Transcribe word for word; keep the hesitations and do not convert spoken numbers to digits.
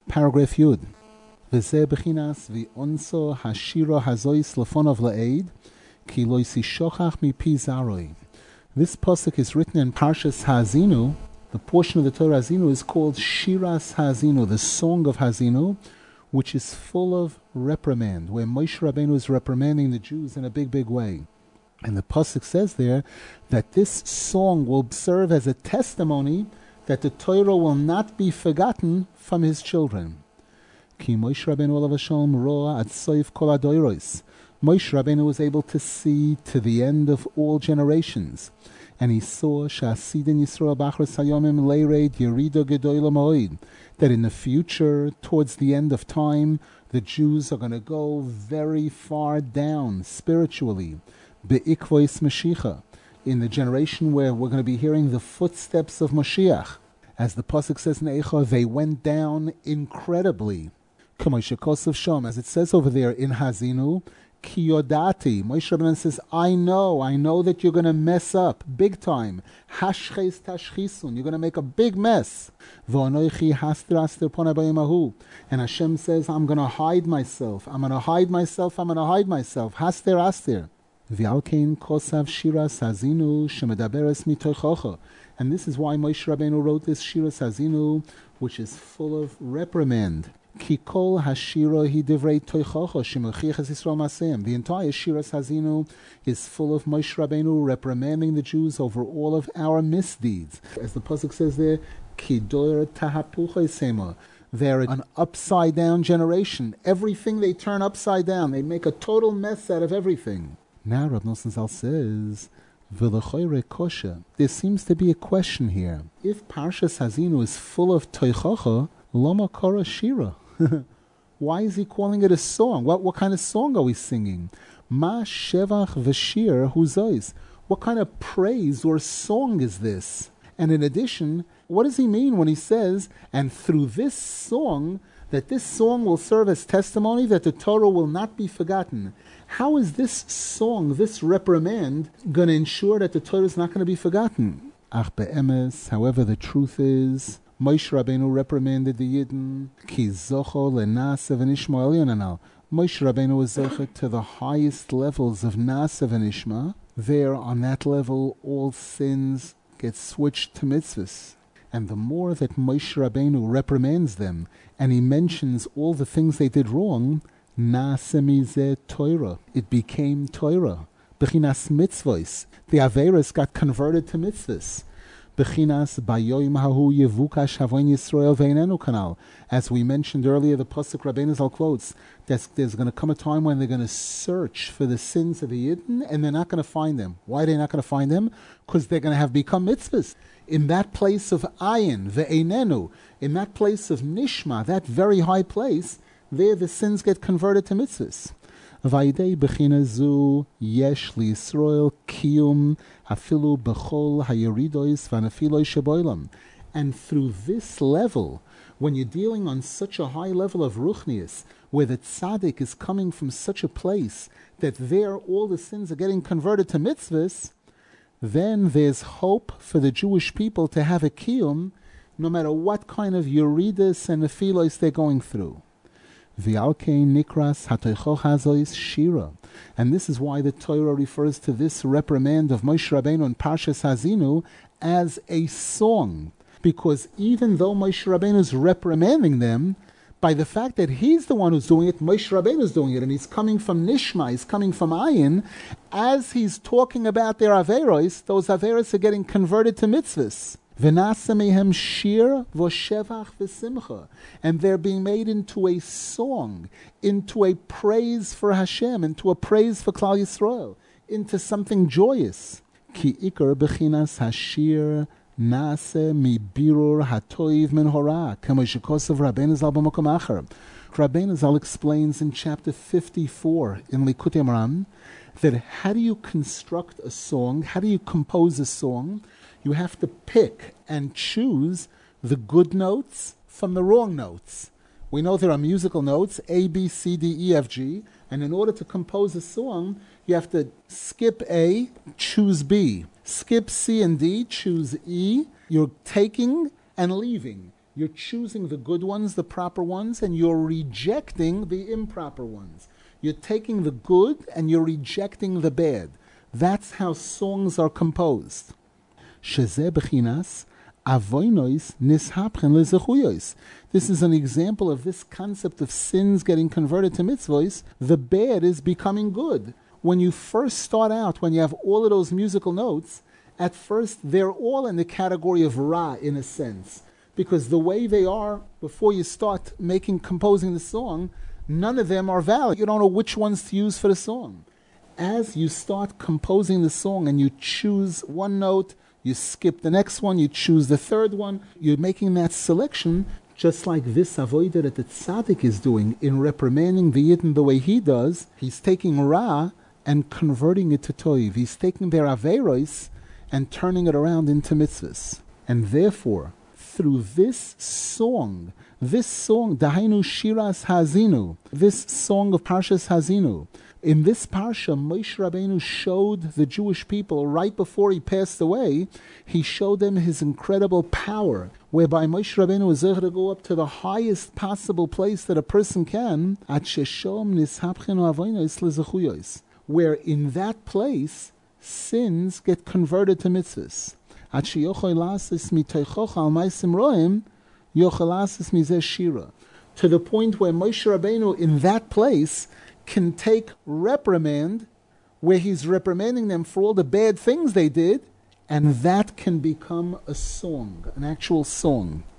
Paragraph Yud. V'zeh b'chinas v'onso hashira hazois lefonov la'ed ki lo yisishochach mipi zaroi. This pasuk is written in Parshas Ha'azinu. The portion of the Torah Hazinu is called Shiras Ha'azinu, the Song of Hazinu, which is full of reprimand, where Moshe Rabbeinu is reprimanding the Jews in a big, big way. And the pasuk says there that this song will serve as a testimony that the Torah will not be forgotten from his children. Ki Moshe Rabbeinu olav hashalom roa ad soif kol hadoros. Moshe Rabbeinu was able to see to the end of all generations, and he saw Sha'asidin Yisrael b'achros hayomim leired yerida gedola moed, that in the future, towards the end of time, the Jews are going to go very far down spiritually, be'ikvois Mashiach, in the generation where we're going to be hearing the footsteps of Mashiach. As the pasuk says in Eicha, they went down incredibly. As it says over there in Hazinu, Kiyodati. Moshe Rabbeinu says, I know, I know that you're going to mess up big time. Hashches tashchisun. You're going to make a big mess. And Hashem says, I'm going to hide myself. I'm going to hide myself. I'm going to hide myself. Haster aster. V'alkein kosav shiras hazinu shemedaberes mitochocha. And this is why Moshe Rabbeinu wrote this Shiras Hazinu, which is full of reprimand. Kikol hashira hi divrei toichocha shemechiches Yisrael maseim. The entire Shiras Hazinu is full of Moshe Rabbeinu reprimanding the Jews over all of our misdeeds. As the pasuk says there, Kidoyer tahapuchai sema. They're an upside-down generation. Everything they turn upside down. They make a total mess out of everything. Now Rav Nosson Zal says, there seems to be a question here. If Parshas Hazinu is full of toichocha, lama kara shira. Why is he calling it a song? What what kind of song are we singing? Ma shevach v'shir huzois. What kind of praise or song is this? And in addition, what does he mean when he says, and through this song, that this song will serve as testimony that the Torah will not be forgotten? How is this song, this reprimand, going to ensure that the Torah is not going to be forgotten? Ach be'emes, however, the truth is, Moshe Rabbeinu reprimanded the Yidden, ki zocho le'naseh v'nishma elyon anal. Moshe Rabbeinu was zocher to the highest levels of naseh v'nishma. There, on that level, all sins get switched to mitzvahs. And the more that Moshe Rabbeinu reprimands them, and he mentions all the things they did wrong, Naseh mizeh Torah. It became Torah. Bechinas mitzvos. The Averis got converted to mitzvahs. Bechinas bayoim hahu yevukash havoin Yisrael ve'inenu kanal. As we mentioned earlier, the pasuk Rabbeinu Zal quotes that there's going to come a time when they're going to search for the sins of the Yidden, and they're not going to find them. Why are they not going to find them? Because they're going to have become mitzvahs. In that place of ayin, ve'einenu, in that place of nishma, that very high place, there the sins get converted to mitzvahs. Vayidei bechina zu yesh li Yisrael kiyum hafilu bechol hayeridois vanafiloi sheboilam. And through this level, when you're dealing on such a high level of ruchnius, where the tzaddik is coming from such a place that there all the sins are getting converted to mitzvahs, then there's hope for the Jewish people to have a kiyum, no matter what kind of yeridus and nefilos they're going through. V'alkein nikras hatoichoch hazois shira. And this is why the Torah refers to this reprimand of Moshe Rabbeinu in Parshas Hazinu as a song. Because even though Moshe Rabbeinu is reprimanding them, by the fact that he's the one who's doing it, Moshe Rabbeinu is doing it, and he's coming from Nishma, he's coming from Ayin, as he's talking about their Averos, those Averos are getting converted to mitzvahs. V'naseh mehem shir v'shevach v'simcha. And they're being made into a song, into a praise for Hashem, into a praise for Klal Yisrael, into something joyous. Ki ikar b'chinas hashir Naseh mi birur hatoiv min hora, kama shekosav Rabbeinu Zal b'makom acher. Rabbeinu Zal explains in chapter fifty-four in Likutei Moharan that how do you construct a song, how do you compose a song? You have to pick and choose the good notes from the wrong notes. We know there are musical notes, A, B, C, D, E, F, G, and in order to compose a song, you have to skip A, choose B. Skip C and D, choose E. You're taking and leaving. You're choosing the good ones, the proper ones, and you're rejecting the improper ones. You're taking the good and you're rejecting the bad. That's how songs are composed. Shezeh b'chinas avonos nishapchen lezechuyos. This is an example of this concept of sins getting converted to mitzvos. The bad is becoming good. When you first start out, when you have all of those musical notes, at first they're all in the category of ra, in a sense. Because the way they are, before you start making, composing the song, none of them are valid. You don't know which ones to use for the song. As you start composing the song and you choose one note, you skip the next one, you choose the third one, you're making that selection, just like this avodah that the tzaddik is doing in reprimanding the yidden the way he does. He's taking ra and converting it to toiv. He's taking their averos and turning it around into mitzvahs. And therefore, through this song, this song, Dahainu Shiras Hazinu, this song of Parshas Hazinu, in this parsha, Moshe Rabbeinu showed the Jewish people, right before he passed away, he showed them his incredible power, whereby Moshe Rabbeinu was able to go up to the highest possible place that a person can, at Sheshom Nishapchenu Avonos Lezechuyos, where in that place, sins get converted to mitzvahs. To the point where Moshe Rabbeinu in that place can take reprimand, where he's reprimanding them for all the bad things they did, and that can become a song, an actual song.